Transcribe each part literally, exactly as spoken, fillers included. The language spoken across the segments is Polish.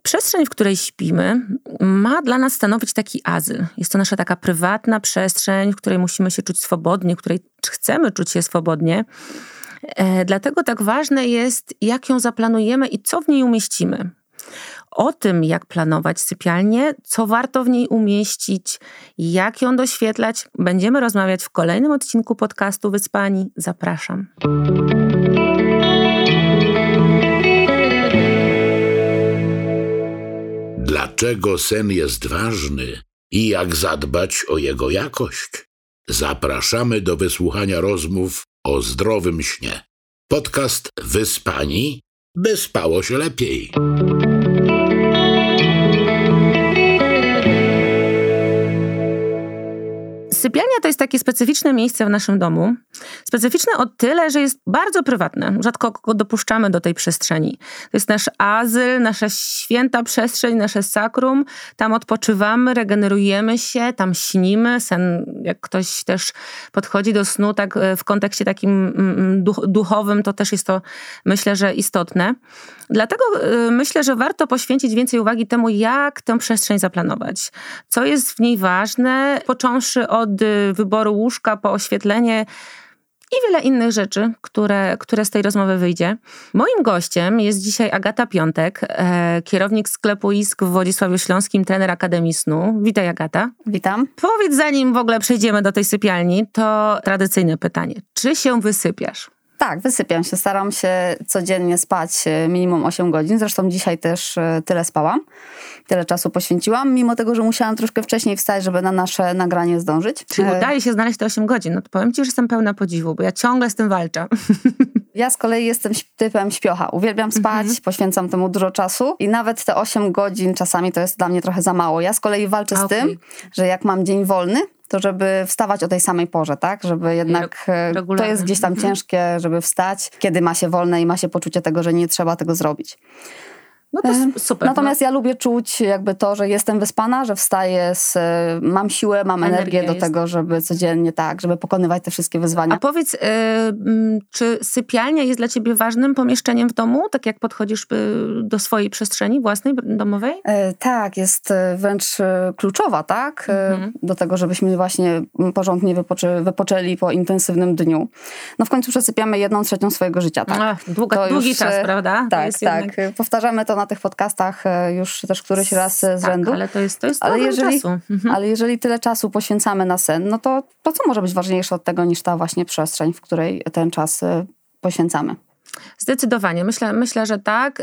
Przestrzeń, w której śpimy, ma dla nas stanowić taki azyl. Jest to nasza taka prywatna przestrzeń, w której musimy się czuć swobodnie, w której chcemy czuć się swobodnie. E, dlatego tak ważne jest, jak ją zaplanujemy i co w niej umieścimy. O tym, jak planować sypialnię, co warto w niej umieścić, jak ją doświetlać, będziemy rozmawiać w kolejnym odcinku podcastu Wyspani. Zapraszam. Dlaczego sen jest ważny i jak zadbać o jego jakość? Zapraszamy do wysłuchania rozmów o zdrowym śnie. Podcast Wyspani, by spało się lepiej. Sypialnia to jest takie specyficzne miejsce w naszym domu. Specyficzne o tyle, że jest bardzo prywatne. Rzadko kogo dopuszczamy do tej przestrzeni. To jest nasz azyl, nasza święta przestrzeń, nasze sakrum. Tam odpoczywamy, regenerujemy się, tam śnimy. Sen, jak ktoś też podchodzi do snu tak w kontekście takim duch, duchowym, to też jest to, myślę, że istotne. Dlatego myślę, że warto poświęcić więcej uwagi temu, jak tę przestrzeń zaplanować. Co jest w niej ważne, począwszy od wyboru łóżka po oświetlenie i wiele innych rzeczy, które, które z tej rozmowy wyjdzie. Moim gościem jest dzisiaj Agata Piątek, e, kierownik sklepu Isk w Wodzisławiu Śląskim, trener Akademii Snu. Witaj, Agata. Witam. Powiedz, zanim w ogóle przejdziemy do tej sypialni, to tradycyjne pytanie. Czy się wysypiasz? Tak, wysypiam się. Staram się codziennie spać minimum osiem godzin. Zresztą dzisiaj też tyle spałam. Tyle czasu poświęciłam, mimo tego, że musiałam troszkę wcześniej wstać, żeby na nasze nagranie zdążyć. Czyli udaje się znaleźć te osiem godzin. No to powiem ci, że jestem pełna podziwu, bo ja ciągle z tym walczę. Ja z kolei jestem typem śpiocha. Uwielbiam spać, mhm. poświęcam temu dużo czasu i nawet te osiem godzin czasami to jest dla mnie trochę za mało. Ja z kolei walczę okay. z tym, że jak mam dzień wolny, to żeby wstawać o tej samej porze, tak? Żeby jednak Regularnie. To jest gdzieś tam mhm. ciężkie, żeby wstać, kiedy ma się wolne i ma się poczucie tego, że nie trzeba tego zrobić. No to super. Natomiast no. ja lubię czuć jakby to, że jestem wyspana, że wstaję, z, mam siłę, mam energię Energia do jest. tego, żeby codziennie tak, żeby pokonywać te wszystkie wyzwania. A powiedz, yy, czy sypialnia jest dla ciebie ważnym pomieszczeniem w domu? Tak jak podchodzisz do swojej przestrzeni własnej, domowej? Yy, tak, jest wręcz kluczowa, tak? Mhm. Do tego, żebyśmy właśnie porządnie wypoczę, wypoczęli po intensywnym dniu. No w końcu przesypiamy jedną trzecią swojego życia, tak? Ach, długa, długi już, czas, prawda? Tak, to tak. Jednak... Powtarzamy to na tych podcastach już też któryś raz z tak, rzędu. ale to jest, to jest ale jeżeli, czasu. Mhm. Ale jeżeli tyle czasu poświęcamy na sen, no to, to co może być ważniejsze od tego niż ta właśnie przestrzeń, w której ten czas poświęcamy? Zdecydowanie. Myślę, myślę, że tak.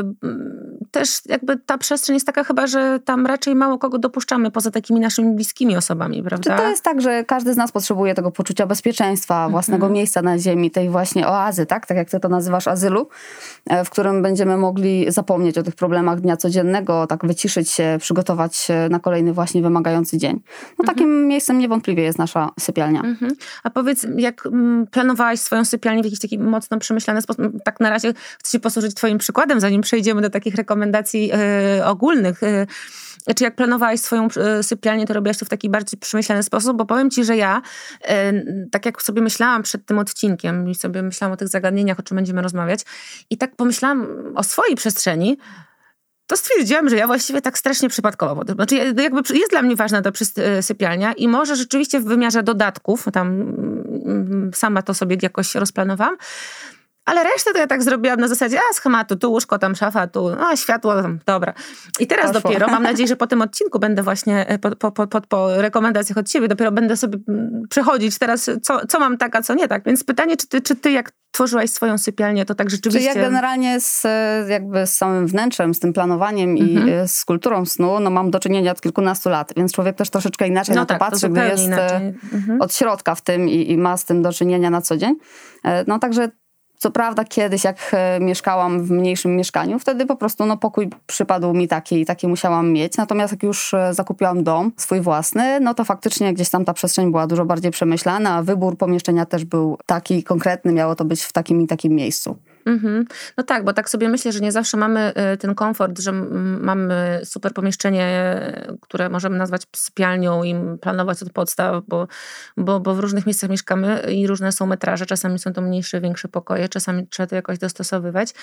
Też jakby ta przestrzeń jest taka chyba, że tam raczej mało kogo dopuszczamy poza takimi naszymi bliskimi osobami, prawda? Czy to jest tak, że każdy z nas potrzebuje tego poczucia bezpieczeństwa, własnego mhm. miejsca na ziemi, tej właśnie oazy, tak? Tak jak ty to nazywasz, azylu, w którym będziemy mogli zapomnieć o tych problemach dnia codziennego, tak wyciszyć się, przygotować się na kolejny właśnie wymagający dzień. No takim mhm. miejscem niewątpliwie jest nasza sypialnia. Mhm. A powiedz, jak planowałaś swoją sypialnię w jakiś taki mocno przemyślany sposób? Tak na razie chcę się posłużyć twoim przykładem, zanim przejdziemy do takich rekomendacji yy, ogólnych. Yy, czy jak planowałaś swoją yy, sypialnię, to robiłaś to w taki bardziej przemyślany sposób? Bo powiem ci, że ja, yy, tak jak sobie myślałam przed tym odcinkiem i sobie myślałam o tych zagadnieniach, o czym będziemy rozmawiać i tak pomyślałam o swojej przestrzeni, to stwierdziłam, że ja właściwie tak strasznie przypadkowo. Znaczy jakby jest dla mnie ważna ta sypialnia i może rzeczywiście w wymiarze dodatków, tam sama to sobie jakoś rozplanowałam, ale resztę to ja tak zrobiłam na zasadzie, a schematu, tu łóżko, tam szafa, tu a światło, tam, dobra. I teraz Poszło. dopiero, mam nadzieję, że po tym odcinku będę właśnie, po, po, po, po, po rekomendacjach od ciebie, dopiero będę sobie przechodzić teraz, co, co mam tak, a co nie tak. Więc pytanie, czy ty, czy ty jak tworzyłaś swoją sypialnię, to tak rzeczywiście... Czy ja generalnie z, jakby z samym wnętrzem, z tym planowaniem mhm. i z kulturą snu, no mam do czynienia od kilkunastu lat, więc człowiek też troszeczkę inaczej no na to tak, patrzy, to gdy jest mhm. od środka w tym i, i ma z tym do czynienia na co dzień. No także co prawda kiedyś, jak mieszkałam w mniejszym mieszkaniu, wtedy po prostu no, pokój przypadł mi taki i taki musiałam mieć. Natomiast jak już zakupiłam dom swój własny, no to faktycznie gdzieś tam ta przestrzeń była dużo bardziej przemyślana, a wybór pomieszczenia też był taki konkretny, miało to być w takim i takim miejscu. Mm-hmm. No tak, bo tak sobie myślę, że nie zawsze mamy ten komfort, że mamy super pomieszczenie, które możemy nazwać sypialnią i planować od podstaw, bo, bo, bo w różnych miejscach mieszkamy i różne są metraże, czasami są to mniejsze, większe pokoje, czasami trzeba to jakoś dostosowywać.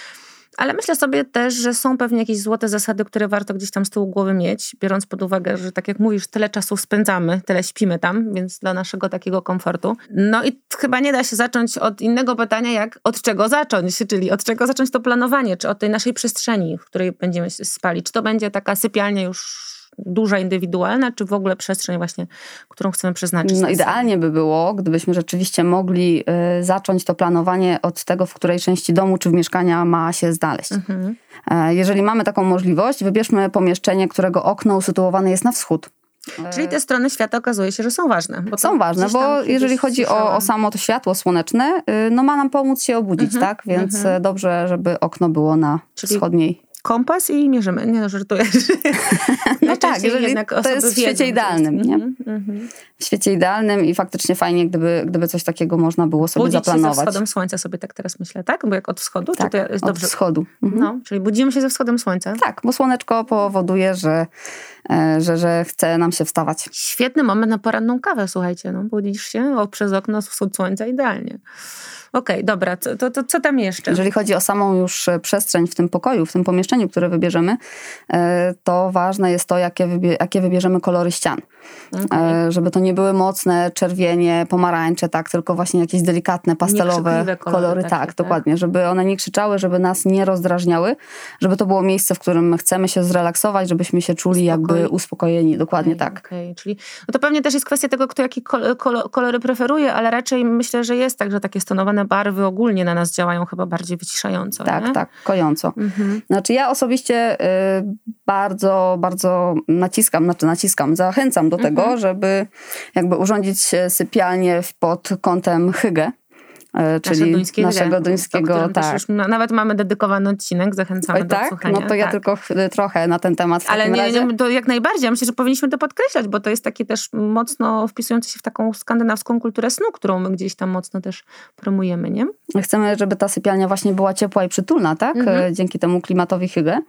Ale myślę sobie też, że są pewnie jakieś złote zasady, które warto gdzieś tam z tyłu głowy mieć, biorąc pod uwagę, że tak jak mówisz, tyle czasu spędzamy, tyle śpimy tam, więc dla naszego takiego komfortu. No i chyba nie da się zacząć od innego pytania, jak od czego zacząć, czyli od czego zacząć to planowanie, czy od tej naszej przestrzeni, w której będziemy spali. Czy to będzie taka sypialnia już duża, indywidualna, czy w ogóle przestrzeń właśnie, którą chcemy przeznaczyć? No idealnie by było, gdybyśmy rzeczywiście mogli y, zacząć to planowanie od tego, w której części domu czy w mieszkania ma się znaleźć. Mhm. E, jeżeli mamy taką możliwość, wybierzmy pomieszczenie, którego okno usytuowane jest na wschód. Czyli te strony świata okazuje się, że są ważne. Bo są ważne, bo jeżeli chodzi o, o samo to światło słoneczne, y, no ma nam pomóc się obudzić, mhm. tak? Więc mhm. dobrze, żeby okno było na Czyli... wschodniej. Kompas i mierzymy. Nie no, żartuję. No tak, jeżeli to jest w świecie idealnym. Nie? Mm-hmm. W świecie idealnym i faktycznie fajnie, gdyby, gdyby coś takiego można było sobie budzić zaplanować. Budzić się ze wschodem słońca sobie tak teraz myślę, tak? Bo jak od wschodu? Tak, czy to jest od dobrze? wschodu. Mhm. No, czyli budzimy się ze wschodem słońca? Tak, bo słoneczko powoduje, że, że, że chce nam się wstawać. Świetny moment na poranną kawę, słuchajcie. No, budzisz się o, przez okno wschód słońca, idealnie. Okej, okay, dobra, to, to, to co tam jeszcze? Jeżeli chodzi o samą już przestrzeń w tym pokoju, w tym pomieszczeniu, które wybierzemy, to ważne jest to, jakie, wybie- jakie wybierzemy kolory ścian. Okay. Żeby to nie były mocne czerwienie, pomarańcze, tak, tylko właśnie jakieś delikatne, pastelowe kolory. kolory takie, tak, tak, dokładnie. Żeby one nie krzyczały, żeby nas nie rozdrażniały, żeby to było miejsce, w którym chcemy się zrelaksować, żebyśmy się czuli Uspokoi. jakby uspokojeni. Dokładnie okay, tak. Okay. Czyli no to pewnie też jest kwestia tego, kto jakie kol- kolory preferuje, ale raczej myślę, że jest tak, że takie stonowane barwy ogólnie na nas działają chyba bardziej wyciszająco. Tak, nie? tak, kojąco. Mhm. Znaczy ja osobiście y, bardzo, bardzo naciskam, znaczy naciskam, zachęcam do tego, mhm. żeby jakby urządzić sypialnię pod kątem Hygge. Czyli Nasze naszego duńskiego, tak. Już nawet mamy dedykowany odcinek, zachęcamy Oj, do tak? słuchania. No to ja tak. tylko trochę na ten temat w Ale takim nie, razie. nie, to jak najbardziej. Ja myślę, że powinniśmy to podkreślać, bo to jest takie też mocno wpisujące się w taką skandynawską kulturę snu, którą my gdzieś tam mocno też promujemy, nie? Chcemy, żeby ta sypialnia właśnie była ciepła i przytulna, tak? Mhm. Dzięki temu klimatowi Hygge.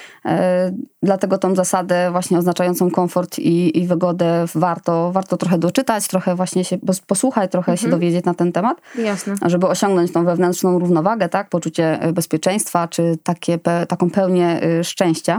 Dlatego tą zasadę właśnie oznaczającą komfort i, i wygodę warto, warto trochę doczytać, trochę właśnie się posłuchać, trochę mhm. się dowiedzieć na ten temat. Jasne. Żeby osiągnąć tą wewnętrzną równowagę, tak? Poczucie bezpieczeństwa, czy takie, taką pełnię szczęścia.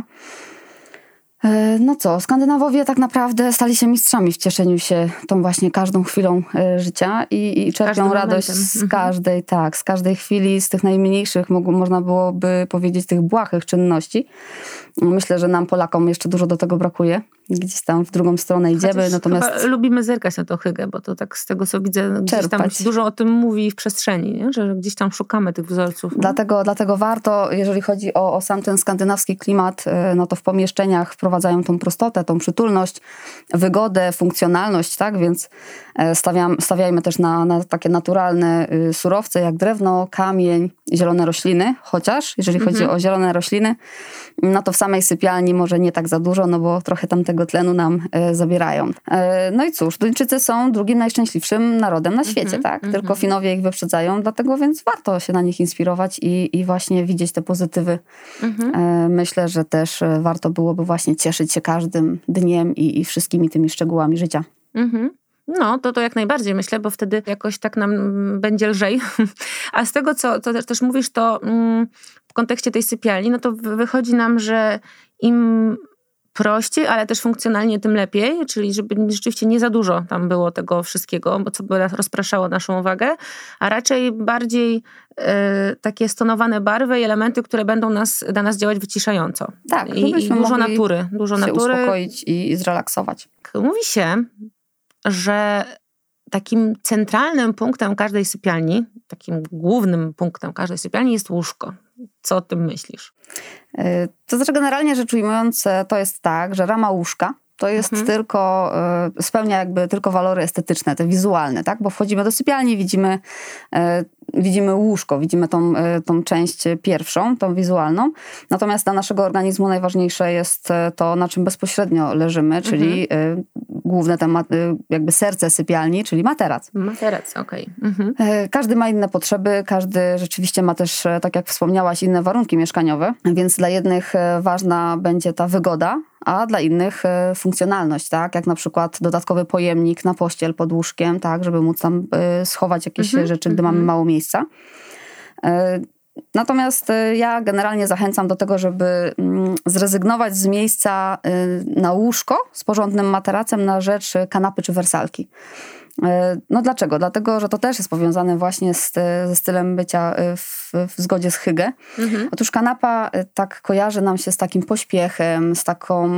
No co, Skandynawowie tak naprawdę stali się mistrzami w cieszeniu się tą właśnie każdą chwilą życia i, i czerpią radość momentem. z każdej, tak, z każdej chwili, z tych najmniejszych, można byłoby powiedzieć, tych błahych czynności. Myślę, że nam Polakom jeszcze dużo do tego brakuje. Gdzieś tam w drugą stronę idziemy. Chociaż natomiast lubimy zerkać na to Hygge, bo to tak z tego, co widzę, gdzieś czerpać. tam dużo o tym mówi w przestrzeni, nie? Że gdzieś tam szukamy tych wzorców. Dlatego, dlatego warto, jeżeli chodzi o, o sam ten skandynawski klimat, no to w pomieszczeniach wprowadzają tą prostotę, tą przytulność, wygodę, funkcjonalność, tak? Więc stawiam, stawiajmy też na, na takie naturalne surowce, jak drewno, kamień, zielone rośliny, chociaż jeżeli mhm. chodzi o zielone rośliny, no to w samej sypialni może nie tak za dużo, no bo trochę tam tego tlenu nam e, zabierają. E, no i cóż, Duńczycy są drugim najszczęśliwszym narodem na świecie, mm-hmm, tak? Mm-hmm. Tylko Finowie ich wyprzedzają, dlatego więc warto się na nich inspirować i, i właśnie widzieć te pozytywy. Mm-hmm. E, myślę, że też warto byłoby właśnie cieszyć się każdym dniem i, i wszystkimi tymi szczegółami życia. Mhm. No, to, to jak najbardziej myślę, bo wtedy jakoś tak nam będzie lżej. A z tego, co to też, też mówisz, to mm, w kontekście tej sypialni, no to wychodzi nam, że im prościej, ale też funkcjonalnie, tym lepiej, czyli żeby rzeczywiście nie za dużo tam było tego wszystkiego, bo co by rozpraszało naszą uwagę, a raczej bardziej e, takie stonowane barwy i elementy, które będą nas, na nas działać wyciszająco. Tak, I, i dużo natury. Dużo się natury. uspokoić i, i zrelaksować. Mówi się, że takim centralnym punktem każdej sypialni, takim głównym punktem każdej sypialni jest łóżko. Co o tym myślisz? To znaczy generalnie rzecz ujmując, to jest tak, że rama łóżka to jest mhm. tylko, spełnia jakby tylko walory estetyczne, te wizualne, tak? Bo wchodzimy do sypialni, widzimy, widzimy łóżko, widzimy tą, tą część pierwszą, tą wizualną. Natomiast dla naszego organizmu najważniejsze jest to, na czym bezpośrednio leżymy, czyli mhm. główne temat, jakby serce sypialni, czyli materac. Materac, okej. Okay. Mhm. Każdy ma inne potrzeby, każdy rzeczywiście ma też, tak jak wspomniałaś, inne warunki mieszkaniowe, więc dla jednych ważna będzie ta wygoda, a dla innych funkcjonalność, tak? Jak na przykład dodatkowy pojemnik na pościel pod łóżkiem, tak? Żeby móc tam schować jakieś mm-hmm, rzeczy, gdy mm-hmm. mamy mało miejsca. Natomiast ja generalnie zachęcam do tego, żeby zrezygnować z miejsca na łóżko z porządnym materacem na rzecz kanapy czy wersalki. No dlaczego? Dlatego, że to też jest powiązane właśnie z, ze stylem bycia w, w zgodzie z Hygge. Mhm. Otóż kanapa tak kojarzy nam się z takim pośpiechem, z taką...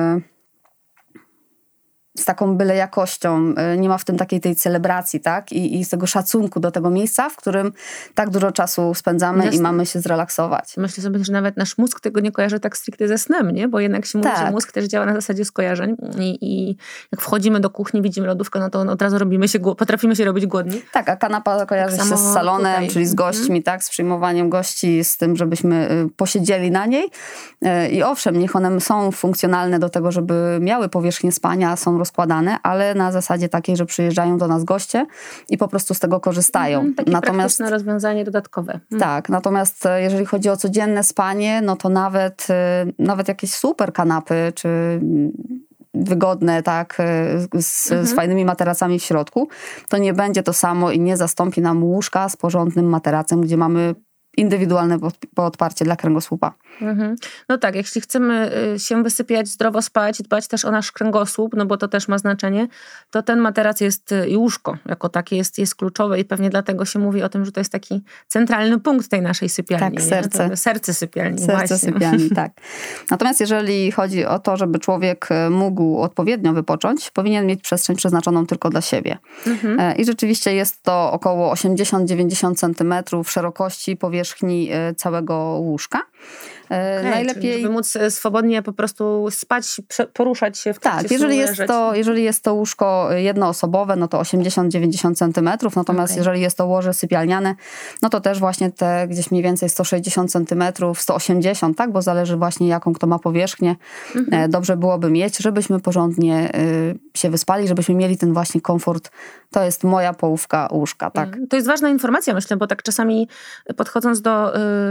z taką byle jakością, nie ma w tym takiej tej celebracji, tak? I, i z tego szacunku do tego miejsca, w którym tak dużo czasu spędzamy Jasne. I mamy się zrelaksować. Myślę sobie, że nawet nasz mózg tego nie kojarzy tak stricte ze snem, nie? Bo jednak się mówi, tak. że mózg też działa na zasadzie skojarzeń i, i jak wchodzimy do kuchni, widzimy lodówkę, no to od razu robimy się, potrafimy się robić głodni. Tak, a kanapa kojarzy tak się z salonem, tutaj. Czyli z gośćmi, mm-hmm. tak? Z przyjmowaniem gości, z tym, żebyśmy posiedzieli na niej. I owszem, niech one są funkcjonalne do tego, żeby miały powierzchnię spania, są rozkładane, ale na zasadzie takiej, że przyjeżdżają do nas goście i po prostu z tego korzystają. Mm, takie natomiast praktyczne rozwiązanie dodatkowe. Mm. Tak, natomiast jeżeli chodzi o codzienne spanie, no to nawet, nawet jakieś super kanapy, czy wygodne, tak, z, mhm. z fajnymi materacami w środku, to nie będzie to samo i nie zastąpi nam łóżka z porządnym materacem, gdzie mamy indywidualne podparcie dla kręgosłupa. Mhm. No tak, jeśli chcemy się wysypiać, zdrowo spać, dbać też o nasz kręgosłup, no bo to też ma znaczenie, to ten materac jest i łóżko jako takie jest, jest kluczowe i pewnie dlatego się mówi o tym, że to jest taki centralny punkt tej naszej sypialni. Tak, serce. To, serce sypialni. Serce właśnie. sypialni, tak. Natomiast jeżeli chodzi o to, żeby człowiek mógł odpowiednio wypocząć, powinien mieć przestrzeń przeznaczoną tylko dla siebie. Mhm. I rzeczywiście jest to około osiemdziesiąt do dziewięćdziesięciu centymetrów szerokości powierzchni całego łóżka. Okay, najlepiej, żeby móc swobodnie po prostu spać, poruszać się w trakcie Tak, jeżeli jest, to, jeżeli jest to łóżko jednoosobowe, no to osiemdziesiąt do dziewięćdziesięciu centymetrów, natomiast okay. jeżeli jest to łoże sypialniane, no to też właśnie te gdzieś mniej więcej sto sześćdziesiąt centymetrów, sto osiemdziesiąt, tak, bo zależy właśnie jaką kto ma powierzchnię. Mhm. Dobrze byłoby mieć, żebyśmy porządnie się wyspali, żebyśmy mieli ten właśnie komfort. To jest moja połówka łóżka, tak. To jest ważna informacja, myślę, bo tak czasami podchodząc do,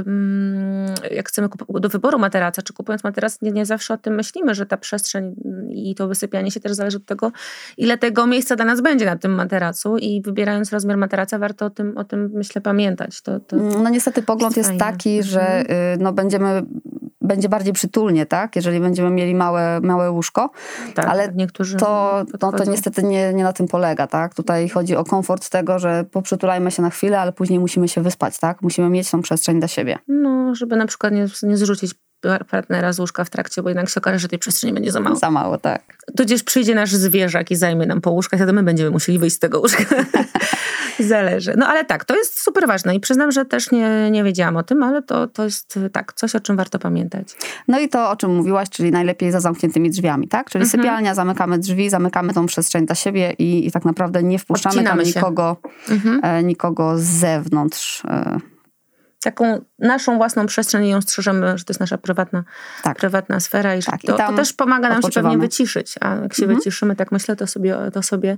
jak chcemy kupować do wyboru materaca, czy kupując materac, nie, nie zawsze o tym myślimy, że ta przestrzeń i to wysypianie się też zależy od tego, ile tego miejsca dla nas będzie na tym materacu i wybierając rozmiar materaca, warto o tym, o tym myślę, pamiętać. To, to no niestety pogląd jest, jest taki, że no, będziemy będzie bardziej przytulnie, tak? Jeżeli będziemy mieli małe, małe łóżko, tak, ale niektórzy to, no, to niestety nie, nie na tym polega, tak? Tutaj chodzi o komfort tego, że poprzytulajmy się na chwilę, ale później musimy się wyspać, tak? Musimy mieć tą przestrzeń dla siebie. No, żeby na przykład nie, nie zrzucić partnera z łóżka w trakcie, bo jednak się okaże, że tej przestrzeni będzie za mało. Za mało, tak. Tudzież przyjdzie nasz zwierzak i zajmie nam po łóżkach, wtedy my będziemy musieli wyjść z tego łóżka. Zależy. No ale tak, to jest super ważne i przyznam, że też nie, nie wiedziałam o tym, ale to, to jest tak, coś, o czym warto pamiętać. No i to, o czym mówiłaś, czyli najlepiej za zamkniętymi drzwiami, tak? Czyli mhm. sypialnia, zamykamy drzwi, zamykamy tą przestrzeń dla siebie i, i tak naprawdę nie wpuszczamy Odcinamy tam nikogo, mhm. e, nikogo z zewnątrz. E, Taką naszą własną przestrzeń i ją strzeżemy, że to jest nasza prywatna, tak. prywatna sfera i że tak, to, i to też pomaga nam się pewnie wyciszyć. A jak się mhm. wyciszymy, tak myślę, to sobie, to sobie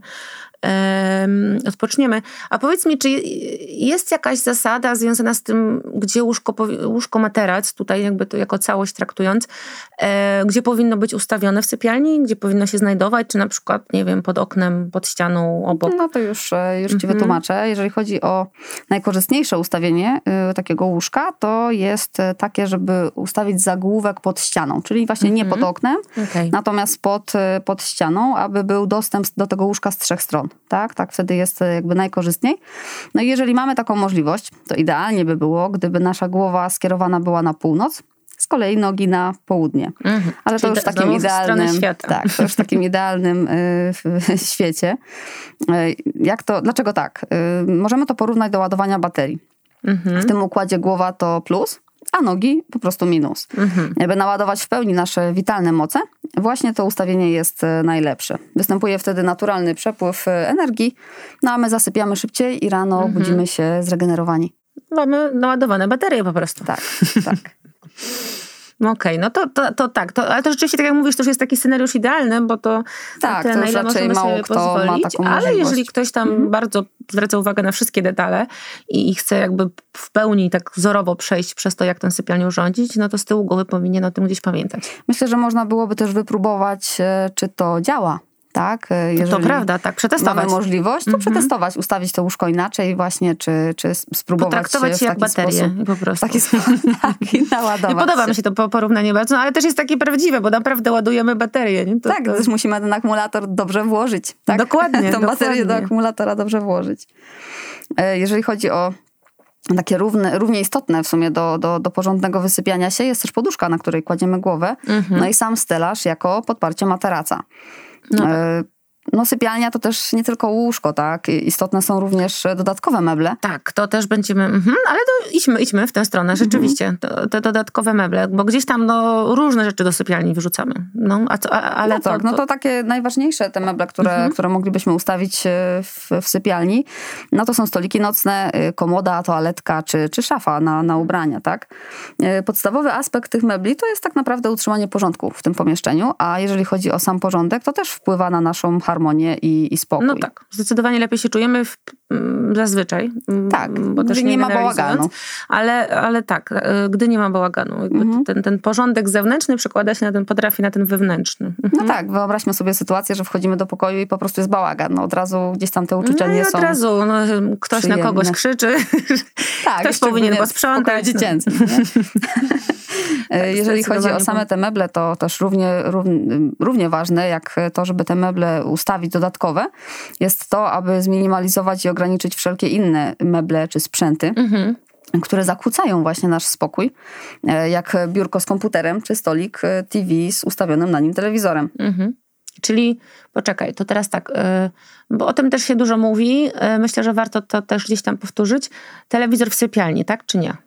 um, odpoczniemy. A powiedz mi, czy jest jakaś zasada związana z tym, gdzie łóżko, łóżko materac, tutaj jakby to jako całość traktując, e, gdzie powinno być ustawione w sypialni, gdzie powinno się znajdować, czy na przykład, nie wiem, pod oknem, pod ścianą, obok? No to już, już ci mhm. wytłumaczę. Jeżeli chodzi o najkorzystniejsze ustawienie y, takiego łóżka, to jest takie, żeby ustawić zagłówek pod ścianą, czyli właśnie mm-hmm. nie pod oknem, okay. natomiast pod, pod ścianą, aby był dostęp do tego łóżka z trzech stron. Tak? Tak wtedy jest jakby najkorzystniej. No i jeżeli mamy taką możliwość, to idealnie by było, gdyby nasza głowa skierowana była na północ, z kolei nogi na południe. Mm-hmm. Ale to już w takim idealnym, tak, to już w takim idealnym y, świecie. Y, jak to, dlaczego tak? Y, możemy to porównać do ładowania baterii. W tym układzie głowa to plus, a nogi po prostu minus. Mhm. Aby naładować w pełni nasze witalne moce, właśnie to ustawienie jest najlepsze. Występuje wtedy naturalny przepływ energii, no a my zasypiamy szybciej i rano mhm. budzimy się zregenerowani. Mamy naładowane baterie po prostu. Tak, tak. Okej, okay, no to, to, to tak, to, ale to rzeczywiście, tak jak mówisz, to już jest taki scenariusz idealny, bo to tak, to już raczej mało kto pozwolić, ma taką ale jeżeli ktoś tam mhm. bardzo zwraca uwagę na wszystkie detale i, i chce jakby w pełni tak wzorowo przejść przez to, jak tę sypialnię urządzić, no to z tyłu głowy powinien o tym gdzieś pamiętać. Myślę, że można byłoby też wypróbować, czy to działa. tak? Jeżeli to prawda, tak, przetestować. Mamy możliwość, to mhm. przetestować, ustawić to łóżko inaczej właśnie, czy, czy spróbować potraktować w jak taki baterię sposób, po prostu. W taki sposób tak, i naładować. I podoba się. mi się to porównanie bardzo, no, ale też jest takie prawdziwe, bo naprawdę ładujemy baterię. Nie? To, tak, to... też musimy ten akumulator dobrze włożyć. Tak? Dokładnie. Tą dokładnie. baterię do akumulatora dobrze włożyć. Jeżeli chodzi o takie równe, równie istotne w sumie do, do, do porządnego wysypiania się, jest też poduszka, na której kładziemy głowę, mhm. no i sam stelaż jako podparcie materaca. No tak. No sypialnia to też nie tylko łóżko, tak? Istotne są również dodatkowe meble. Tak, to też będziemy, mhm, ale to idźmy, idźmy w tę stronę, rzeczywiście. To, te dodatkowe meble, bo gdzieś tam no, różne rzeczy do sypialni wyrzucamy. No, a co, a, ale no tak, to, to... no to takie najważniejsze te meble, które, mhm. które moglibyśmy ustawić w, w sypialni, no to są stoliki nocne, komoda, toaletka czy, czy szafa na, na ubrania, tak? Podstawowy aspekt tych mebli to jest tak naprawdę utrzymanie porządku w tym pomieszczeniu, a jeżeli chodzi o sam porządek, to też wpływa na naszą harmonię i, i spokój. No tak, zdecydowanie lepiej się czujemy w, m, zazwyczaj. Tak, bo też nie, nie ma bałaganu. Ale, ale tak, gdy nie ma bałaganu. Mhm. Ten, ten porządek zewnętrzny przekłada się na ten, potrafi na ten wewnętrzny. Mhm. No tak, wyobraźmy sobie sytuację, że wchodzimy do pokoju i po prostu jest bałagan. No od razu gdzieś tam te uczucia no nie i są od razu no, ktoś przyjemne. na kogoś krzyczy. Tak, ktoś powinien posprzątać. Dziecięcy. Jeżeli chodzi o same te meble, to też równie, równie, równie ważne jak to, żeby te meble ustawić dodatkowe, jest to, aby zminimalizować i ograniczyć wszelkie inne meble czy sprzęty, mhm. które zakłócają właśnie nasz spokój, jak biurko z komputerem czy stolik T V z ustawionym na nim telewizorem. Mhm. Czyli, poczekaj, to teraz tak, bo o tym też się dużo mówi, myślę, że warto to też gdzieś tam powtórzyć. Telewizor w sypialni, tak czy nie?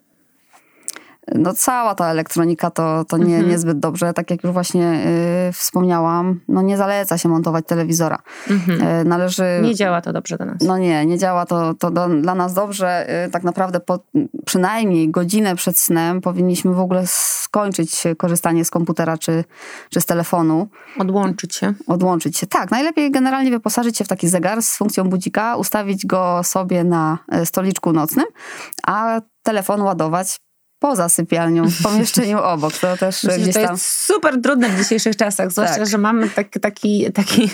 No cała ta elektronika to, to nie, mhm. niezbyt dobrze. Tak jak już właśnie y, wspomniałam, no nie zaleca się montować telewizora. Mhm. Y, należy... Nie działa to dobrze dla nas. No nie, nie działa to, to do, dla nas dobrze. Y, tak naprawdę po przynajmniej godzinę przed snem powinniśmy w ogóle skończyć korzystanie z komputera czy, czy z telefonu. Odłączyć się. Odłączyć się, tak. Najlepiej generalnie wyposażyć się w taki zegar z funkcją budzika, ustawić go sobie na stoliczku nocnym, a telefon ładować poza sypialnią, w pomieszczeniu obok. To też Myślę, gdzieś to tam... jest super trudne w dzisiejszych czasach, zwłaszcza, tak. że mamy taki, taki, taki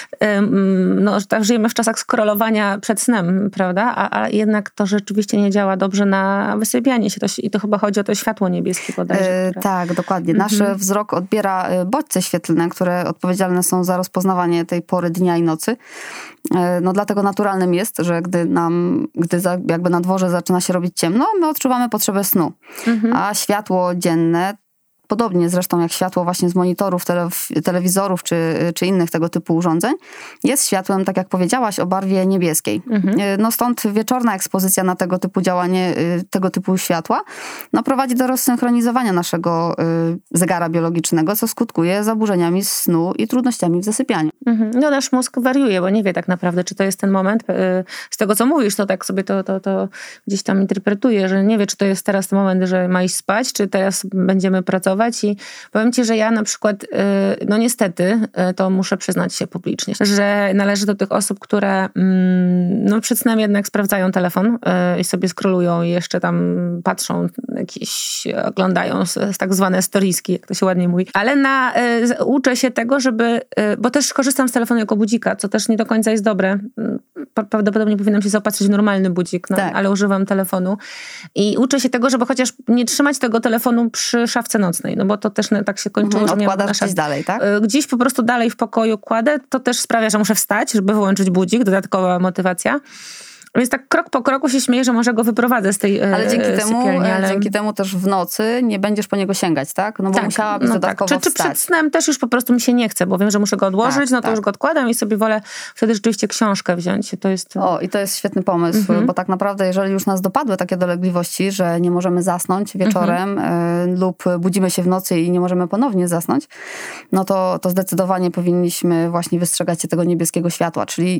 no, że tak żyjemy w czasach scrollowania przed snem, prawda? A, a jednak to rzeczywiście nie działa dobrze na wysypianie się. To, I to chyba chodzi o to światło niebieskie bodajże. Które... Tak, dokładnie. Nasz mhm. wzrok odbiera bodźce świetlne, które odpowiedzialne są za rozpoznawanie tej pory dnia i nocy. No dlatego naturalnym jest, że gdy nam, gdy za, jakby na dworze zaczyna się robić ciemno, my odczuwamy potrzebę snu. Mhm. A światło dzienne, podobnie zresztą jak światło właśnie z monitorów, tele, telewizorów czy, czy innych tego typu urządzeń, jest światłem, tak jak powiedziałaś, o barwie niebieskiej. Mhm. No stąd wieczorna ekspozycja na tego typu działanie, tego typu światła, no prowadzi do rozsynchronizowania naszego zegara biologicznego, co skutkuje zaburzeniami snu i trudnościami w zasypianiu. Mhm. No nasz mózg wariuje, bo nie wie tak naprawdę, czy to jest ten moment. Z tego, co mówisz, to tak sobie to, to, to gdzieś tam interpretuje, że nie wie, czy to jest teraz ten moment, że ma iść spać, czy teraz będziemy pracować. I powiem ci, że ja na przykład, no niestety, to muszę przyznać się publicznie, że należę do tych osób, które no przed snem jednak sprawdzają telefon i sobie scrollują i jeszcze tam patrzą, jakieś oglądają tak zwane storieski, jak to się ładnie mówi. Ale na, uczę się tego, żeby, bo też korzystam z telefonu jako budzika, co też nie do końca jest dobre. Prawdopodobnie powinnam się zaopatrzyć w normalny budzik, no, tak. ale używam telefonu. I uczę się tego, żeby chociaż nie trzymać tego telefonu przy szafce nocnej. No bo to też tak się kończyło. Mhm, odkładasz gdzieś dalej, tak? Gdzieś po prostu dalej w pokoju kładę. To też sprawia, że muszę wstać, żeby wyłączyć budzik. Dodatkowa motywacja. Więc tak krok po kroku się śmieję, że może go wyprowadzę z tej ale dzięki e, temu, sypialni. Ale dzięki temu też w nocy nie będziesz po niego sięgać, tak? No bo tak, musiałabyś no dodatkowo tak. Czy, wstać. czy przed snem też już po prostu mi się nie chce, bo wiem, że muszę go odłożyć, tak, no to tak. już go odkładam i sobie wolę wtedy rzeczywiście książkę wziąć. To jest... O, i to jest świetny pomysł, mhm. bo tak naprawdę jeżeli już nas dopadły takie dolegliwości, że nie możemy zasnąć wieczorem mhm. lub budzimy się w nocy i nie możemy ponownie zasnąć, no to, to zdecydowanie powinniśmy właśnie wystrzegać się tego niebieskiego światła, czyli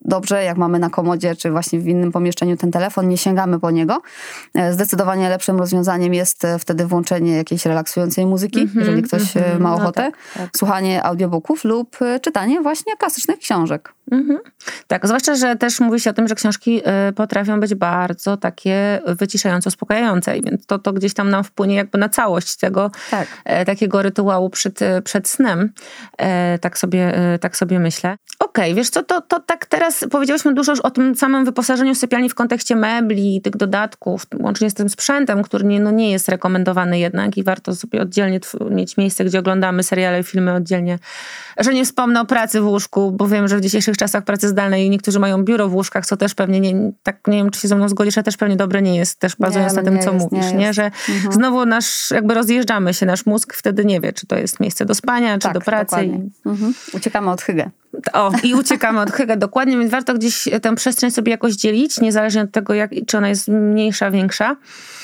dobrze, jak mamy na komodzie, czy właśnie w innym pomieszczeniu ten telefon, nie sięgamy po niego. Zdecydowanie lepszym rozwiązaniem jest wtedy włączenie jakiejś relaksującej muzyki, mm-hmm, jeżeli ktoś mm-hmm, ma ochotę, no tak, tak. słuchanie audiobooków lub czytanie właśnie klasycznych książek. Mm-hmm. Tak, zwłaszcza, że też mówi się o tym, że książki y, potrafią być bardzo takie wyciszające, uspokajające, więc to, to gdzieś tam nam wpłynie jakby na całość tego tak. e, takiego rytuału przed, przed snem. E, tak, sobie, e, tak sobie myślę. Okej, okay, wiesz co, to, to tak teraz powiedziałyśmy dużo już o tym samym wyposażeniu sypialni w kontekście mebli, tych dodatków, łącznie z tym sprzętem, który nie, no nie jest rekomendowany jednak i warto sobie oddzielnie tw- mieć miejsce, gdzie oglądamy seriale, filmy oddzielnie. Że nie wspomnę o pracy w łóżku, bo wiem, że w dzisiejszych czasach pracy zdalnej niektórzy mają biuro w łóżkach, co też pewnie, nie, tak nie wiem, czy się ze mną zgodzisz, ale też pewnie dobre nie jest, też bazując nie, na tym, co jest, mówisz, nie, nie? Że mhm. znowu nasz, jakby rozjeżdżamy się, nasz mózg wtedy nie wie, czy to jest miejsce do spania, czy tak, do pracy. I... Mhm. Uciekamy od hygge. O, i uciekamy od hygge, dokładnie, więc warto gdzieś tę przestrzeń sobie jakoś dzielić, niezależnie od tego, jak, czy ona jest mniejsza, większa.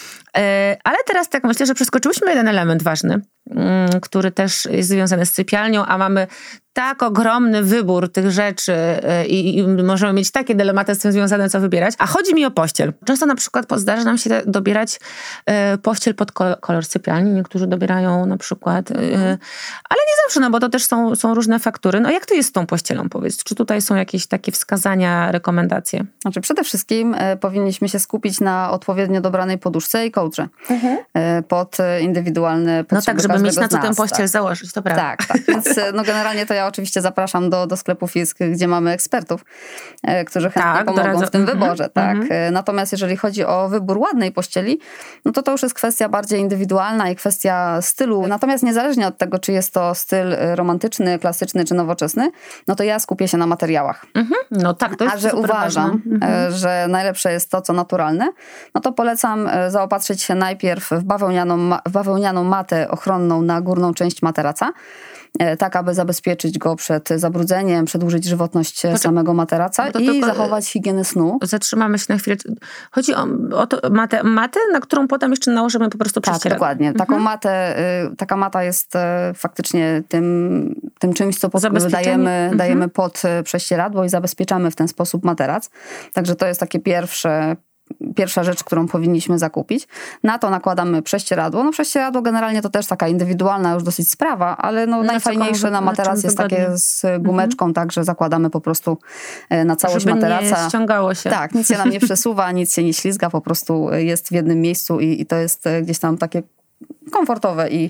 Ale teraz tak myślę, że przeskoczyłyśmy jeden element ważny, który też jest związany z sypialnią, a mamy tak ogromny wybór tych rzeczy i, i możemy mieć takie dylematy z tym związane, co wybierać. A chodzi mi o pościel. Często na przykład zdarza nam się dobierać e, pościel pod kolor, kolor sypialni. Niektórzy dobierają na przykład, e, ale nie zawsze, no bo to też są, są różne faktury. No jak to jest z tą pościelą, powiedz? Czy tutaj są jakieś takie wskazania, rekomendacje? Znaczy przede wszystkim e, powinniśmy się skupić na odpowiednio dobranej poduszce i kołdrze mhm. e, pod indywidualne potrzeby. No tak, żeby mieć na co tę pościel tak. założyć, to prawda. Tak, tak. Więc no generalnie to ja oczywiście zapraszam do, do sklepów, gdzie mamy ekspertów, e, którzy chętnie tak, pomogą doradza. w tym mm-hmm, wyborze. Tak. Mm-hmm. Natomiast jeżeli chodzi o wybór ładnej pościeli, no to to już jest kwestia bardziej indywidualna i kwestia stylu. Natomiast niezależnie od tego, czy jest to styl romantyczny, klasyczny czy nowoczesny, no to ja skupię się na materiałach. Mm-hmm. No tak, to jest A że uważam, mm-hmm. że najlepsze jest to, co naturalne, no to polecam zaopatrzyć się najpierw w bawełnianą, w bawełnianą matę ochronną na górną część materaca, tak aby zabezpieczyć go przed zabrudzeniem, przedłużyć żywotność Poczek- samego materaca i zachować higienę snu. Zatrzymamy się na chwilę. Chodzi o, o to, matę, matę, na którą potem jeszcze nałożymy po prostu prześcieradło. Tak, dokładnie. Mhm. Taką matę, taka mata jest faktycznie tym, tym czymś, co pod, dajemy, mhm. dajemy pod prześcieradło i zabezpieczamy w ten sposób materac. Także to jest takie pierwsze Pierwsza rzecz, którą powinniśmy zakupić. Na to nakładamy prześcieradło. No prześcieradło generalnie to też taka indywidualna już dosyć sprawa, ale no, no najfajniejsze na materac jest takie z gumeczką, mhm. tak, że zakładamy po prostu na całość żeby materaca. Nie ściągało się. Tak, nic się nam nie przesuwa, nic się nie ślizga, po prostu jest w jednym miejscu i, i to jest gdzieś tam takie komfortowe i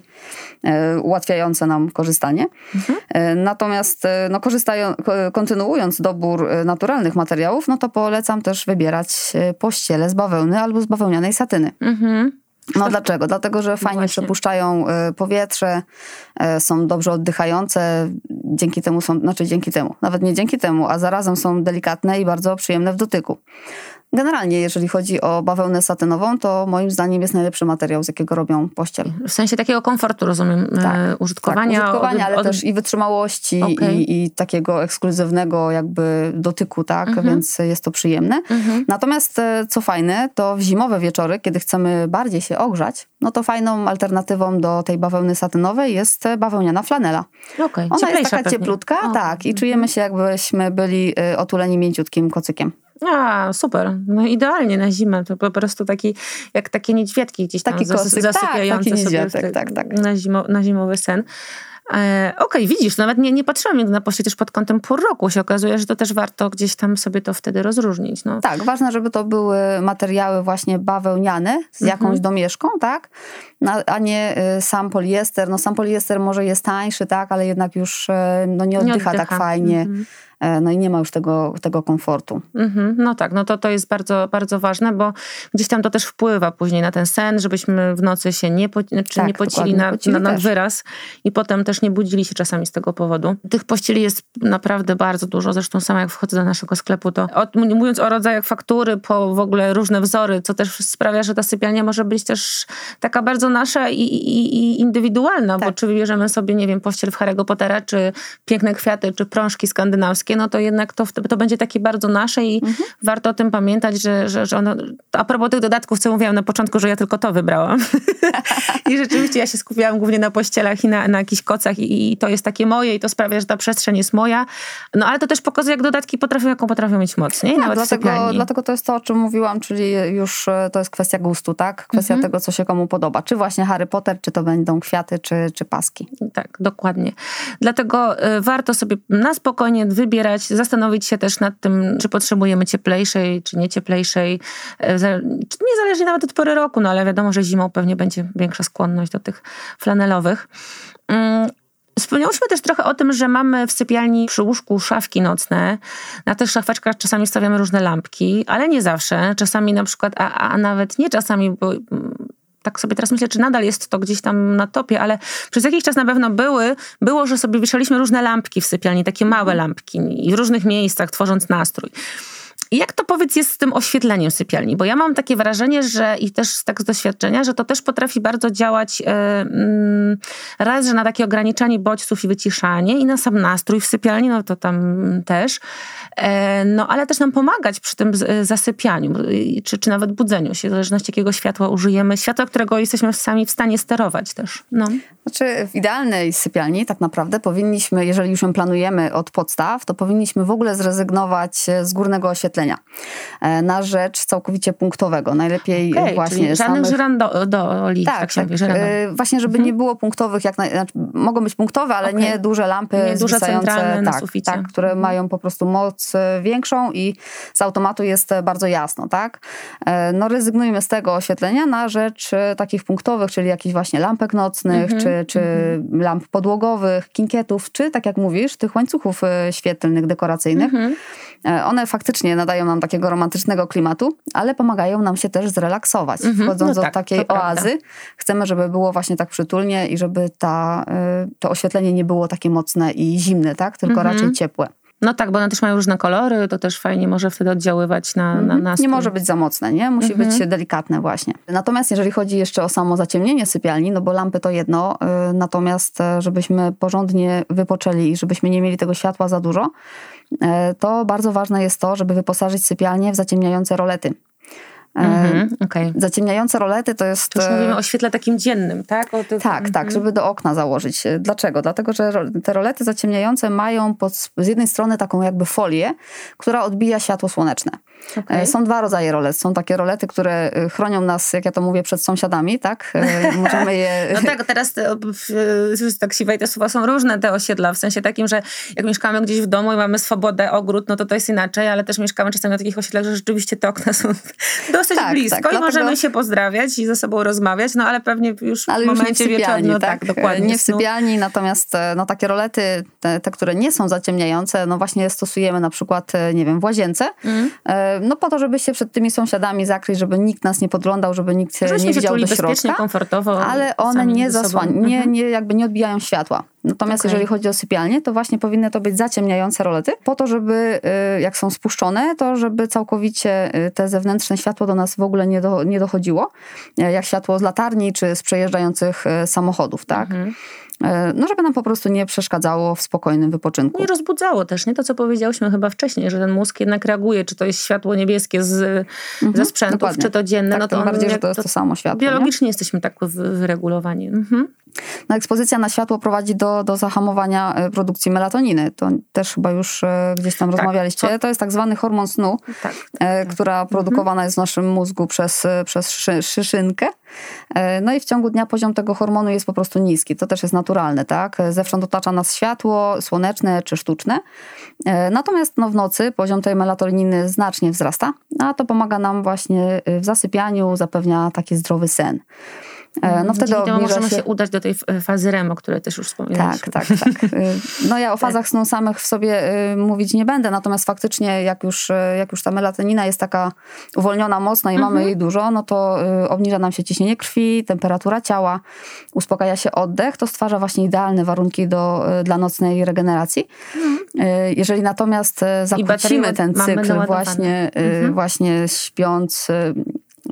e, ułatwiające nam korzystanie. Mhm. E, natomiast e, no, korzystają, kontynuując dobór naturalnych materiałów, no to polecam też wybierać pościele z bawełny albo z bawełnianej satyny. Mhm. No dlaczego? Dlatego, że fajnie Właśnie. przepuszczają powietrze, są dobrze oddychające, dzięki temu są, znaczy dzięki temu, nawet nie dzięki temu, a zarazem są delikatne i bardzo przyjemne w dotyku. Generalnie, jeżeli chodzi o bawełnę satynową, to moim zdaniem jest najlepszy materiał, z jakiego robią pościel. W sensie takiego komfortu, rozumiem, tak, użytkowania. Tak, użytkowania, od, ale od... też i wytrzymałości okay. i, i takiego ekskluzywnego jakby dotyku, tak, mhm. więc jest to przyjemne. Mhm. Natomiast co fajne, to w zimowe wieczory, kiedy chcemy bardziej się ogrzać, no to fajną alternatywą do tej bawełny satynowej jest bawełniana flanela. Okay. Ona Cieplejsza jest taka pewnie. cieplutka, o. tak, i czujemy się, jakbyśmy byli otuleni mięciutkim kocykiem. A, super. No idealnie na zimę. To po prostu taki, jak takie niedźwiadki gdzieś tam taki kocyk, zasypiające tak, sobie te, tak, tak. Na, zimo, na zimowy sen. E, Okej, okay, widzisz, nawet nie, nie patrzyłam nigdy na pościel też pod kątem pół roku. Się okazuje, że to też warto gdzieś tam sobie to wtedy rozróżnić. No. Tak, ważne, żeby to były materiały właśnie bawełniane z jakąś mhm. domieszką, tak? A nie sam poliester. No sam poliester może jest tańszy, tak? Ale jednak już no, nie oddycha, nie oddycha. tak fajnie. Mhm. No i nie ma już tego, tego komfortu. Mm-hmm. No tak, no to, to jest bardzo, bardzo ważne, bo gdzieś tam to też wpływa później na ten sen, żebyśmy w nocy się nie, po, czy tak, nie pocili na, na, na wyraz i potem też nie budzili się czasami z tego powodu. Tych pościeli jest naprawdę bardzo dużo, zresztą sama jak wchodzę do naszego sklepu, to od, mówiąc o rodzajach faktury, po w ogóle różne wzory, co też sprawia, że ta sypialnia może być też taka bardzo nasza i, i, i indywidualna, tak. bo czy wybierzemy sobie, nie wiem, pościel w Harry'ego Pottera, czy piękne kwiaty, czy prążki skandynawskie, niebieskie, no to jednak to, to będzie takie bardzo nasze i mhm. warto o tym pamiętać, że, że, że ono... A propos tych dodatków, co mówiłam na początku, że ja tylko to wybrałam. I rzeczywiście ja się skupiałam głównie na pościelach i na, na jakichś kocach i, i to jest takie moje i to sprawia, że ta przestrzeń jest moja. No ale to też pokazuje, jak dodatki potrafią, jaką potrafią mieć moc, nie? Tak, Nawet dlatego, dlatego to jest to, o czym mówiłam, czyli już to jest kwestia gustu, tak? Kwestia mhm. tego, co się komu podoba. Czy właśnie Harry Potter, czy to będą kwiaty, czy, czy paski. Tak, dokładnie. Dlatego y, warto sobie na spokojnie wybierać, zastanowić się też nad tym, czy potrzebujemy cieplejszej, czy nie cieplejszej. Y, za, niezależnie nawet od pory roku, no ale wiadomo, że zimą pewnie będzie większa skłonność do tych flanelowych. Y, Wspomniałyśmy też trochę o tym, że mamy w sypialni przy łóżku szafki nocne. Na tych szafeczkach czasami stawiamy różne lampki, ale nie zawsze. Czasami na przykład, a, a nawet nie czasami, bo tak sobie teraz myślę, czy nadal jest to gdzieś tam na topie, ale przez jakiś czas na pewno były, było, że sobie wieszaliśmy różne lampki w sypialni, takie małe lampki i w różnych miejscach, tworząc nastrój. I jak to, powiedz, jest z tym oświetleniem sypialni? Bo ja mam takie wrażenie, że i też tak z doświadczenia, że to też potrafi bardzo działać yy, yy, raz, że na takie ograniczanie bodźców i wyciszanie i na sam nastrój w sypialni, no to tam też. Yy, no ale też nam pomagać przy tym zasypianiu, yy, czy, czy nawet budzeniu się, w zależności jakiego światła użyjemy. Światła, którego jesteśmy sami w stanie sterować też. No. Znaczy w idealnej sypialni tak naprawdę powinniśmy, jeżeli już ją planujemy od podstaw, to powinniśmy w ogóle zrezygnować z górnego oświetlenia na rzecz całkowicie punktowego. Najlepiej okay, właśnie czyli żadnych samych... żyrandoli, tak, tak się tak, mówi, żyrandol. Właśnie, żeby mhm. nie było punktowych, jak na... znaczy, mogą być punktowe, ale okay. nie duże lampy nie duże centralne na tak, suficie. Tak, które mhm. mają po prostu moc większą i z automatu jest bardzo jasno, tak? No rezygnujmy z tego oświetlenia na rzecz takich punktowych, czyli jakichś właśnie lampek nocnych, mhm. czy, czy mhm. lamp podłogowych, kinkietów, czy tak jak mówisz, tych łańcuchów świetlnych, dekoracyjnych. Mhm. One faktycznie nadają nam takiego romantycznego klimatu, ale pomagają nam się też zrelaksować. Mm-hmm. Wchodząc no tak, do takiej oazy, prawda. Chcemy, żeby było właśnie tak przytulnie i żeby ta, to oświetlenie nie było takie mocne i zimne, tak? Tylko mm-hmm. raczej ciepłe. No tak, bo one też mają różne kolory, to też fajnie może wtedy oddziaływać na, mm-hmm. na nastrój. Nie może być za mocne, nie? Musi mm-hmm. być delikatne właśnie. Natomiast jeżeli chodzi jeszcze o samo zaciemnienie sypialni, no bo lampy to jedno, yy, natomiast żebyśmy porządnie wypoczęli i żebyśmy nie mieli tego światła za dużo, yy, to bardzo ważne jest to, żeby wyposażyć sypialnię w zaciemniające rolety. Mm-hmm, okay. Zaciemniające rolety to jest... Tu już mówimy o świetle takim dziennym, tak? O tych... Tak, mm-hmm. tak, żeby do okna założyć. Dlaczego? Dlatego, że te rolety zaciemniające mają pod, z jednej strony taką jakby folię, która odbija światło słoneczne. Okay. Są dwa rodzaje rolet. Są takie rolety, które chronią nas, jak ja to mówię, przed sąsiadami, tak? Możemy je... No tak, teraz te, tak siwej te słowa są różne, te osiedla, w sensie takim, że jak mieszkamy gdzieś w domu i mamy swobodę, ogród, no to to jest inaczej, ale też mieszkamy czasami na takich osiedlach, że rzeczywiście te okna są dosyć tak, blisko tak, i dlatego... możemy się pozdrawiać i ze sobą rozmawiać, no ale pewnie już ale w momencie wieczornym, no tak, tak, dokładnie. Nie w sypialni, natomiast no takie rolety, te, te, które nie są zaciemniające, no właśnie stosujemy na przykład, nie wiem, w łazience, mm. no po to, żeby się przed tymi sąsiadami zakryć, żeby nikt nas nie podglądał, żeby nikt Żebyśmy nie widział do środka. Bezpiecznie, komfortowo. Ale one nie zasłaniają, nie, nie, jakby nie odbijają światła. Natomiast okay. jeżeli chodzi o sypialnię, to właśnie powinny to być zaciemniające rolety, po to, żeby jak są spuszczone, to żeby całkowicie te zewnętrzne światło do nas w ogóle nie, do, nie dochodziło, jak światło z latarni czy z przejeżdżających samochodów, tak? Mhm. No, żeby nam po prostu nie przeszkadzało w spokojnym wypoczynku. Nie rozbudzało też, nie? To, co powiedziałyśmy chyba wcześniej, że ten mózg jednak reaguje, czy to jest światło niebieskie z, mhm, ze sprzętów, dokładnie. Czy to dzienne. Tak, no to tym bardziej, że to jest to, to samo światło. Biologicznie nie? jesteśmy tak wyregulowani. Mhm. No, ekspozycja na światło prowadzi do, do zahamowania produkcji melatoniny. To też chyba już gdzieś tam tak. rozmawialiście. To... to jest tak zwany hormon snu, tak. która mhm. produkowana jest w naszym mózgu przez, przez szy, szyszynkę. No i w ciągu dnia poziom tego hormonu jest po prostu niski. To też jest naturalne, tak? Zewsząd otacza nas światło słoneczne czy sztuczne. Natomiast no, w nocy poziom tej melatoniny znacznie wzrasta, a to pomaga nam właśnie w zasypianiu, zapewnia taki zdrowy sen. No wtedy Dzięki temu możemy się... się udać do tej fazy R E M, o której też już wspominaliśmy. Tak, tak, tak. No ja o fazach snu samych w sobie mówić nie będę, natomiast faktycznie jak już, jak już ta melatonina jest taka uwolniona mocno i mhm. mamy jej dużo, no to obniża nam się ciśnienie krwi, temperatura ciała, uspokaja się oddech, to stwarza właśnie idealne warunki do, dla nocnej regeneracji. Mhm. Jeżeli natomiast zakłócimy ten cykl właśnie, mhm. właśnie śpiąc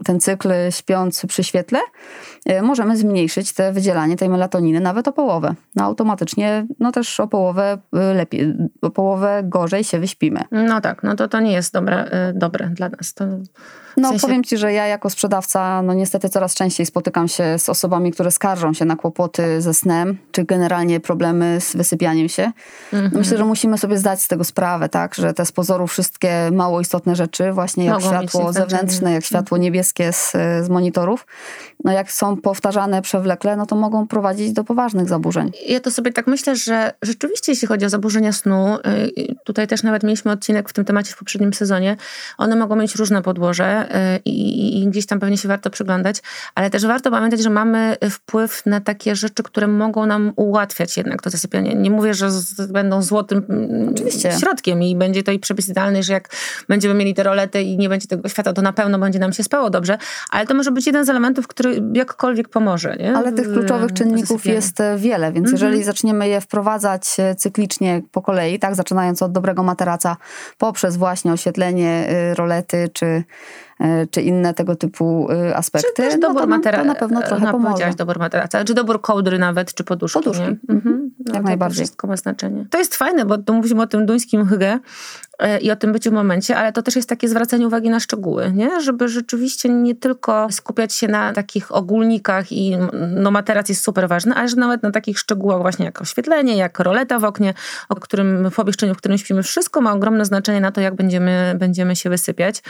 ten cykl śpiąc przy świetle, możemy zmniejszyć te wydzielanie tej melatoniny nawet o połowę. No automatycznie no też o połowę lepiej, o połowę gorzej się wyśpimy. No tak, no to to nie jest dobre, dobre dla nas. To no sensie... powiem powiem ci, że ja jako sprzedawca no niestety coraz częściej spotykam się z osobami, które skarżą się na kłopoty ze snem, czy generalnie problemy z wysypianiem się. Mm-hmm. Myślę, że musimy sobie zdać z tego sprawę, tak, że te z pozoru wszystkie mało istotne rzeczy, właśnie jak Mogą światło zewnętrzne, jak światło niebieskie z, z monitorów, no jak są powtarzane przewlekle, no to mogą prowadzić do poważnych zaburzeń. Ja to sobie tak myślę, że rzeczywiście jeśli chodzi o zaburzenia snu, tutaj też nawet mieliśmy odcinek w tym temacie w poprzednim sezonie, one mogą mieć różne podłoże i, i gdzieś tam pewnie się warto przyglądać, ale też warto pamiętać, że mamy wpływ na takie rzeczy, które mogą nam ułatwiać jednak to zasypianie. Nie mówię, że z, będą złotym Oczywiście. środkiem i będzie to i przepis idealny, że jak będziemy mieli te rolety i nie będzie tego światła, to na pewno będzie nam się spało dobrze, ale to może być jeden z elementów, który jakkolwiek pomoże. Nie? Ale tych kluczowych czynników jest wiele, więc mm-hmm. jeżeli zaczniemy je wprowadzać cyklicznie po kolei, tak, zaczynając od dobrego materaca, poprzez właśnie oświetlenie, rolety, czy czy inne tego typu aspekty, czy też dobór no to, materaca, to na pewno trochę no, pomoże. dobór materaca, czy dobór kołdry nawet, czy poduszki. Poduszki. Mhm. No, Jak to najbardziej. To wszystko ma znaczenie. To jest fajne, bo tu mówimy o tym duńskim hygge i o tym byciu w momencie, ale to też jest takie zwracanie uwagi na szczegóły, nie? Żeby rzeczywiście nie tylko skupiać się na takich ogólnikach i no materac jest super ważny, ale że nawet na takich szczegółach właśnie jak oświetlenie, jak roleta w oknie, o którym, w pomieszczeniu, w którym śpimy, wszystko ma ogromne znaczenie na to, jak będziemy, będziemy się wysypiać.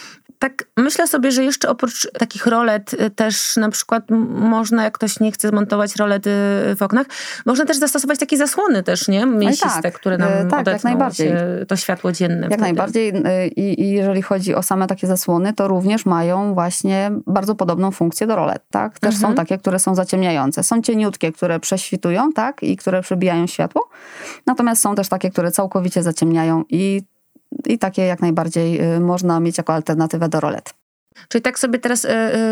Tak myślę sobie, że jeszcze oprócz takich rolet też na przykład można, jak ktoś nie chce zmontować rolety w oknach, można też zastosować takie zasłony też, nie? Mięsiste, tak, które nam tak, odetną jak najbardziej. to światło dzienne. Jak wtedy. najbardziej I, i jeżeli chodzi o same takie zasłony, to również mają właśnie bardzo podobną funkcję do rolet, tak? Też mhm. są takie, które są zaciemniające. Są cieniutkie, które prześwitują, tak? I które przebijają światło. Natomiast są też takie, które całkowicie zaciemniają i I takie jak najbardziej można mieć jako alternatywę do rolet. Czyli tak sobie teraz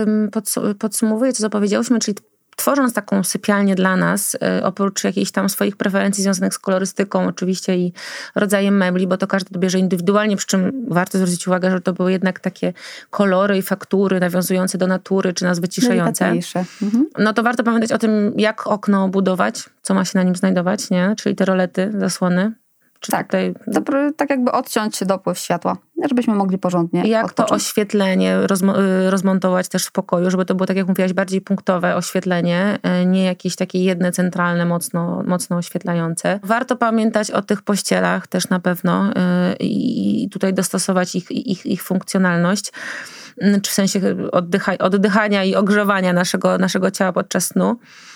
podsumowuję, co powiedziałyśmy, czyli tworząc taką sypialnię dla nas, oprócz jakichś tam swoich preferencji związanych z kolorystyką oczywiście i rodzajem mebli, bo to każdy dobierze indywidualnie, przy czym warto zwrócić uwagę, że to były jednak takie kolory i faktury nawiązujące do natury, czy nas wyciszające. Mhm. No to warto pamiętać o tym, jak okno budować, co ma się na nim znajdować, nie? Czyli te rolety, zasłony. Czy tak, tutaj... to, tak jakby odciąć dopływ światła, żebyśmy mogli porządnie Jak odpocząć. to oświetlenie rozmo- rozmontować też w pokoju, żeby to było, tak jak mówiłaś, bardziej punktowe oświetlenie, nie jakieś takie jedne centralne, mocno, mocno oświetlające. Warto pamiętać o tych pościelach też na pewno i tutaj dostosować ich, ich, ich funkcjonalność, czy w sensie oddycha- oddychania i ogrzewania naszego, naszego ciała podczas snu.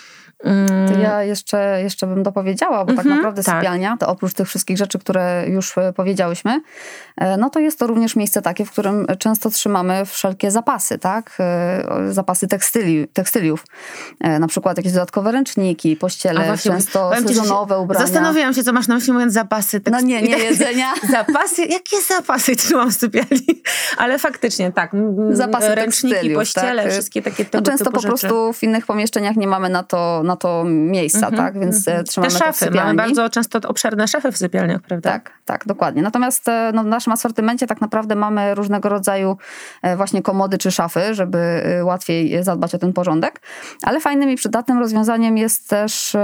To ja jeszcze, jeszcze bym dopowiedziała, bo mm-hmm, tak naprawdę tak. sypialnia, to oprócz tych wszystkich rzeczy, które już powiedziałyśmy, no to jest to również miejsce takie, w którym często trzymamy wszelkie zapasy, tak? Zapasy tekstyli, tekstyliów. Na przykład jakieś dodatkowe ręczniki, pościele, właśnie, często sezonowe ubrania. Zastanawiałam się, co masz na myśli, mówiąc zapasy tekstyli. No nie, nie jedzenia. Zapasy? Jakie zapasy trzymam w sypialni? Ale faktycznie tak. Zapasy ręczniki, pościele, tak? Wszystkie takie tego no często typu po rzeczy. prostu w innych pomieszczeniach nie mamy na to, na to miejsca, mm-hmm, tak? Więc mm-hmm. trzymamy Te szafy, to w sypialni. Mamy bardzo często obszerne szafy w sypialniach, prawda? Tak, tak, dokładnie. Natomiast no, w naszym asortymencie tak naprawdę mamy różnego rodzaju właśnie komody czy szafy, żeby łatwiej zadbać o ten porządek. Ale fajnym i przydatnym rozwiązaniem jest też,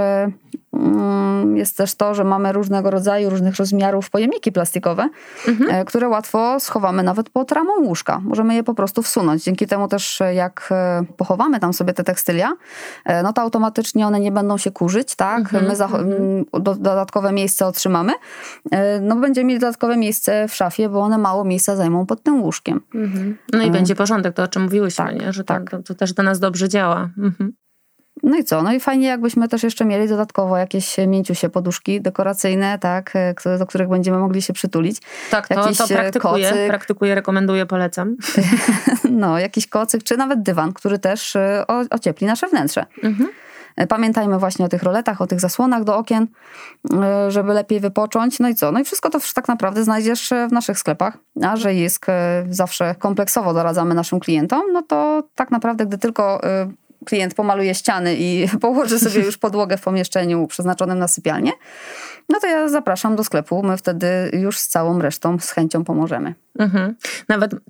jest też to, że mamy różnego rodzaju, różnych rozmiarów pojemniki plastikowe, mm-hmm. które łatwo schowamy nawet pod ramą łóżka. Możemy je po prostu wsunąć. Dzięki temu też jak pochowamy tam sobie te tekstylia, no to automatycznie one nie będą się kurzyć, tak? Mm-hmm. My zach- do, dodatkowe miejsce otrzymamy. No będziemy mieli dodatkowe miejsce w szafie, bo one mało miejsca zajmą pod tym łóżkiem. Mm-hmm. No i mm. będzie porządek, to o czym mówiłyśmy, tak, nie? Że tak. to, to też do nas dobrze działa. Mm-hmm. No i co? No i fajnie jakbyśmy też jeszcze mieli dodatkowo jakieś mięciusie poduszki dekoracyjne, tak, do których będziemy mogli się przytulić. Tak, to, jakiś to praktykuję, kocyk. praktykuję, rekomenduję, polecam. No, jakiś kocyk, czy nawet dywan, który też ociepli nasze wnętrze. Mhm. Pamiętajmy właśnie o tych roletach, o tych zasłonach do okien, żeby lepiej wypocząć. No i co? No i wszystko to tak naprawdę znajdziesz w naszych sklepach. A że jest zawsze kompleksowo doradzamy naszym klientom, no to tak naprawdę, gdy tylko klient pomaluje ściany i położy sobie już podłogę w pomieszczeniu przeznaczonym na sypialnię, no to ja zapraszam do sklepu. My wtedy już z całą resztą z chęcią pomożemy. Mhm. Nawet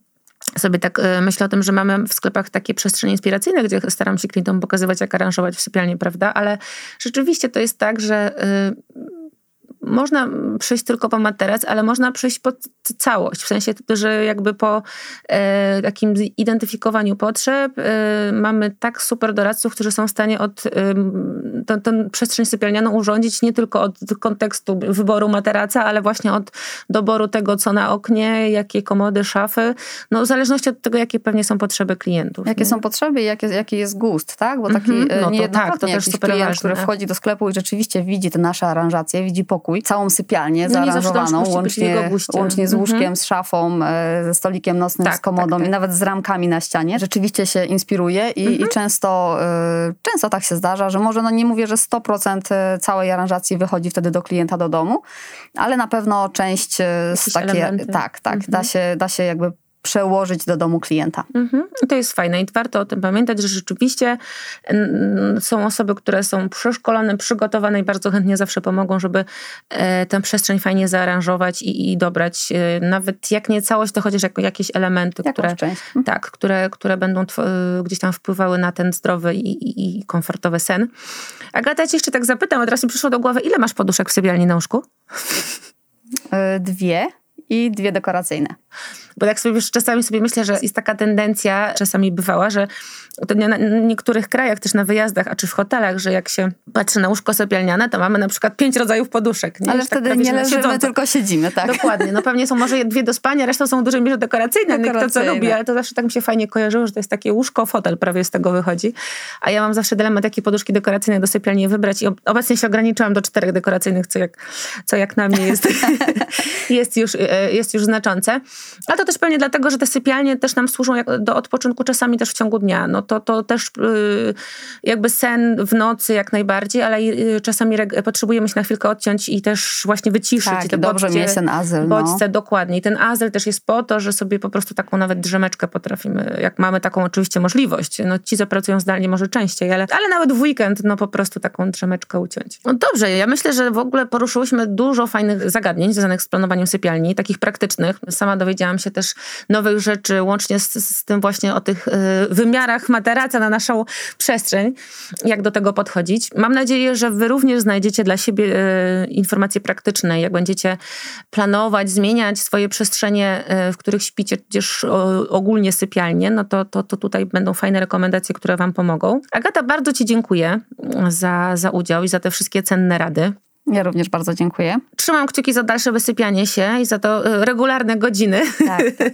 sobie tak myślę o tym, że mamy w sklepach takie przestrzenie inspiracyjne, gdzie staram się klientom pokazywać, jak aranżować w sypialni, prawda? Ale rzeczywiście to jest tak, że można przyjść tylko po materac, ale można przyjść po całość. W sensie, że jakby po e, takim zidentyfikowaniu potrzeb e, mamy tak super doradców, którzy są w stanie od e, tę przestrzeń sypialnianą urządzić nie tylko od kontekstu wyboru materaca, ale właśnie od doboru tego, co na oknie, jakie komody, szafy. No w zależności od tego, jakie pewnie są potrzeby klientów. Jakie nie? są potrzeby i jaki, jaki jest gust, tak? Bo taki mm-hmm. no niejednokrotnie tak, to też super klient, ważne, który wchodzi do sklepu i rzeczywiście widzi te nasze aranżacje, widzi pokój, całą sypialnię no zaaranżowaną, łącznie, łącznie z łóżkiem, mm-hmm. z szafą, ze stolikiem nocnym, tak, z komodą tak, tak. i nawet z ramkami na ścianie. Rzeczywiście się inspiruje i, mm-hmm. i często, y, często tak się zdarza, że może, no nie mówię, że sto procent całej aranżacji wychodzi wtedy do klienta do domu, ale na pewno część z takie, elementy. tak, tak, mm-hmm. da się, da się jakby przełożyć do domu klienta. Mhm. To jest fajne i warto o tym pamiętać, że rzeczywiście są osoby, które są przeszkolone, przygotowane i bardzo chętnie zawsze pomogą, żeby tę przestrzeń fajnie zaaranżować i, i dobrać. Nawet jak nie całość, to chociaż jako jakieś elementy, Jakąś które, część. tak, które, które będą tw- gdzieś tam wpływały na ten zdrowy i, i, i komfortowy sen. Agata, ja cię jeszcze tak zapytam, a teraz mi przyszło do głowy, ile masz poduszek w sypialni na łóżku? Dwie i dwie dekoracyjne. Bo tak sobie wiesz, czasami sobie myślę, że jest taka tendencja, czasami bywała, że to na niektórych krajach, też na wyjazdach, a czy w hotelach, że jak się patrzy na łóżko sypialniane, to mamy na przykład pięć rodzajów poduszek. Nie? Ale Już wtedy tak nie leżymy, tylko siedzimy, tak? Dokładnie. No pewnie są może dwie do spania, resztą są w dużej mierze dekoracyjne. dekoracyjne. Kto co lubi, ale to zawsze tak mi się fajnie kojarzyło, że to jest takie łóżko, fotel prawie z tego wychodzi. A ja mam zawsze dylemat, jakie poduszki dekoracyjne do sypialni wybrać i obecnie się ograniczyłam do czterech dekoracyjnych, co jak, co jak na mnie jest, jest, już, jest już znaczące. Ale to też pewnie dlatego, że te sypialnie też nam służą do odpoczynku czasami też w ciągu dnia. No to, to też yy, jakby sen w nocy jak najbardziej, ale yy, czasami reg- potrzebujemy się na chwilkę odciąć i też właśnie wyciszyć. Tak, te dobrze bodźce, mieć ten azyl. Bodźce, no. dokładnie. I ten azyl też jest po to, że sobie po prostu taką nawet drzemeczkę potrafimy, jak mamy taką oczywiście możliwość. No ci, co pracują zdalnie może częściej, ale, ale nawet w weekend no po prostu taką drzemeczkę uciąć. No dobrze, ja myślę, że w ogóle poruszyłyśmy dużo fajnych zagadnień związanych z planowaniem sypialni, takich praktycznych. Sama dowiedziałam się też nowych rzeczy, łącznie z, z tym właśnie o tych y, wymiarach materaca na naszą przestrzeń, jak do tego podchodzić. Mam nadzieję, że wy również znajdziecie dla siebie y, informacje praktyczne, jak będziecie planować, zmieniać swoje przestrzenie, y, w których śpicie, tudzież o, ogólnie sypialnie, no to, to, to tutaj będą fajne rekomendacje, które wam pomogą. Agata, bardzo ci dziękuję za, za udział i za te wszystkie cenne rady. Ja również bardzo dziękuję. Trzymam kciuki za dalsze wysypianie się i za to regularne godziny. Tak, tak.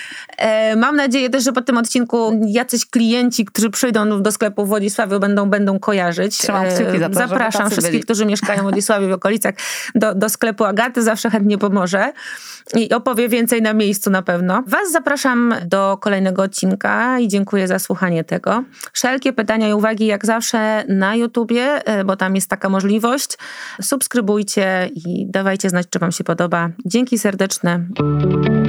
Mam nadzieję też, że po tym odcinku jacyś klienci, którzy przyjdą do sklepu w Wodzisławiu, będą, będą kojarzyć. Trzymam kciuki za to, Zapraszam wszystkich, byli. którzy mieszkają w Wodzisławiu w okolicach do, do sklepu Agaty. Zawsze chętnie pomoże i opowie więcej na miejscu na pewno. Was zapraszam do kolejnego odcinka i dziękuję za słuchanie tego. Wszelkie pytania i uwagi jak zawsze na YouTubie, bo tam jest taka możliwość. Subskrybujcie i dawajcie znać, czy wam się podoba. Dzięki serdeczne.